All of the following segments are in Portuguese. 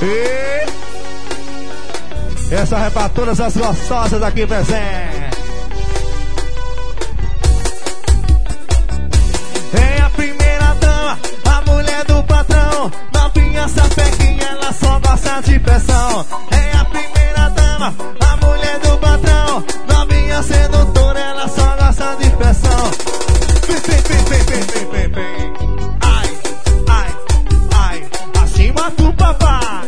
E essa é pra todas as gostosas aqui presentes. É a primeira dama, a mulher do patrão. Novinha sapequinha, ela só gosta de pressão. É a primeira dama, a mulher do patrão. Novinha sedutora, ela só gosta de pressão. Vem. Ai, acima do papai.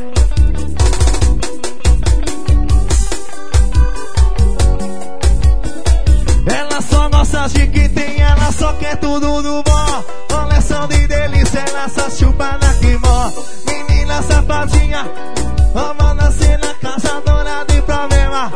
Ela só gosta de que tem, ela só quer tudo do bom. Coleção de delícia, ela só chupa na quimó. Menina safadinha, amando ser na caçadora de problema.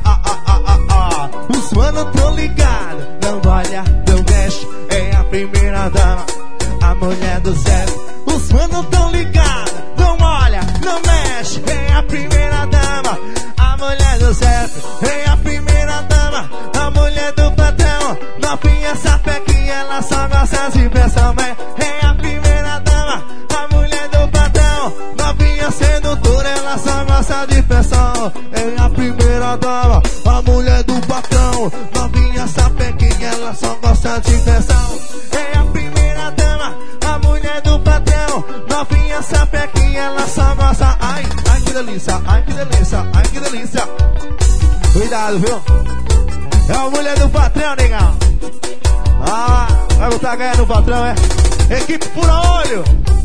Os mano tão ligado, não olha, não mexe. É a primeira dama, a mulher do Zé. Os mano tão ligado, não olha, não mexe. É a primeira dama, a mulher do Zé. É a primeira dama, a mulher do patrão. Novinha sapequinha, ela só gosta de pressão. É a primeira dama, a mulher do patrão. Novinha sedutora, ela só gosta de pressão. É a primeira dama, a mulher do patrão. Novinha sapequinha, ela só gosta de pressão. É a primeira dama, a mulher do patrão. Novinha sapequinha, ela só gosta. Ai, que delícia, ai que delícia, ai que delícia. Cuidado, viu? É a mulher do patrão, negão. Vai botar ganhar no patrão, é? Equipe Fura Olho.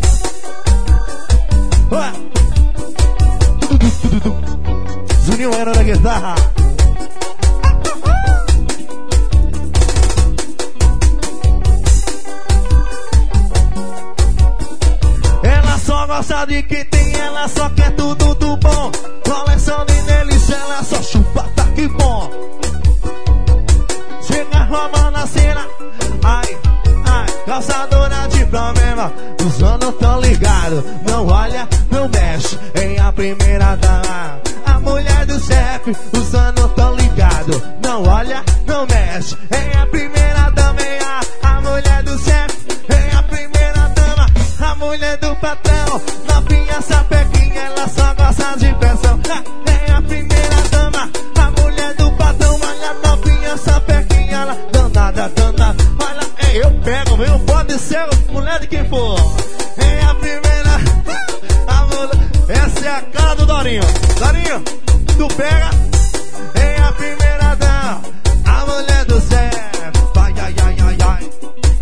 Ué. Juninho era na guitarra. Ela só gosta de que tem, ela só quer tudo do bom. Coleção de delícia, ela só chupa, tá que bom. Chega roubando a cena. Ai, causadora de problema. Os anos tão ligados, não olha, não mexe. É a primeira dama, a mulher do chefe. Os anos tão ligados, não olha, não mexe. É a primeira dama, é a mulher do chefe. É a primeira dama, a mulher do patrão. Novinha sapequinha, ela só gosta de pressão. É a primeira dama, a mulher do patrão. Olha, novinha sapequinha, ela danada. Olha, eu pego, viu? Pode ser mulher de quem for. É a primeira, a mulher. Essa é a cara do Dorinho. Dorinho, tu pega. É a primeira dama, a mulher do Zé. Vai, ai.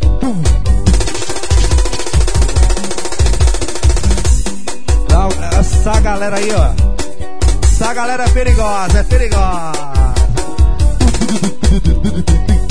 Essa galera aí, ó. Essa galera é perigosa, é perigosa.